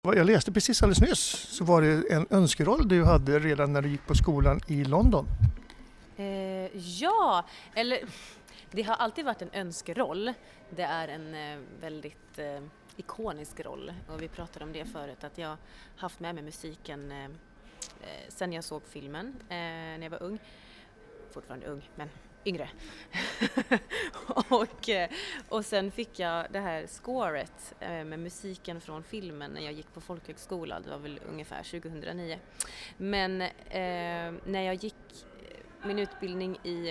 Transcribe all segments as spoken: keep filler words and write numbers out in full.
Vad jag läste precis alldeles nyss så var det en önskeroll du hade redan när du gick på skolan i London. Eh, ja, eller det har alltid varit en önskeroll. Det är en eh, väldigt eh, ikonisk roll och vi pratade om det förut att jag haft med mig musiken eh, sen jag såg filmen eh, när jag var ung. Fortfarande ung, men yngre. och, och sen fick jag det här scoret eh, med musiken från filmen när jag gick på folkhögskola. Det var väl ungefär tjugohundranio. Men eh, när jag gick min utbildning i,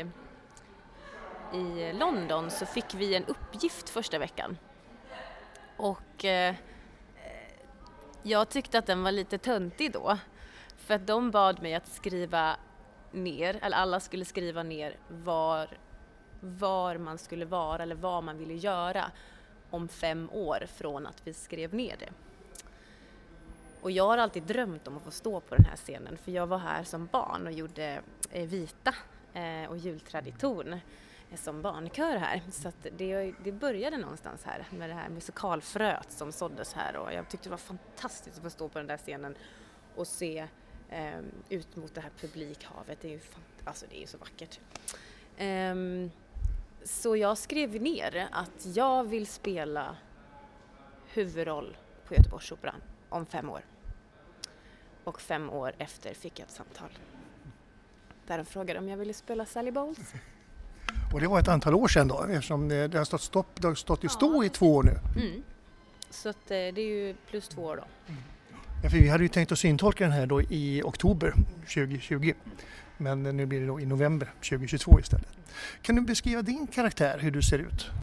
i London så fick vi en uppgift första veckan. Och eh, jag tyckte att den var lite töntig då. För att de bad mig att skriva ner, eller alla skulle skriva ner var, var man skulle vara eller vad man ville göra om fem år från att vi skrev ner det. Och jag har alltid drömt om att få stå på den här scenen för jag var här som barn och gjorde eh, Vita eh, och jultradition eh, som barnkör här. Så att det, det började någonstans här med det här musikalfröet som såddes här och jag tyckte det var fantastiskt att få stå på den där scenen och se eh, ut mot det här publikhavet. Det är ju fant- alltså det är så vackert. Eh, så jag skrev ner att jag vill spela huvudroll på Göteborgsoperan om fem år. Och fem år efter fick jag ett samtal. Där de frågade om jag ville spela Sally Bowles. Och det var ett antal år sedan då, eftersom det har stått, stopp, det har stått i stå ja. i två år nu. Mm. Så att, det är ju plus två år då. Mm. Ja, för vi hade ju tänkt att syntolka den här då i oktober tjugohundratjugo. Men nu blir det då i november tjugohundratjugotvå istället. Kan du beskriva din karaktär, hur du ser ut?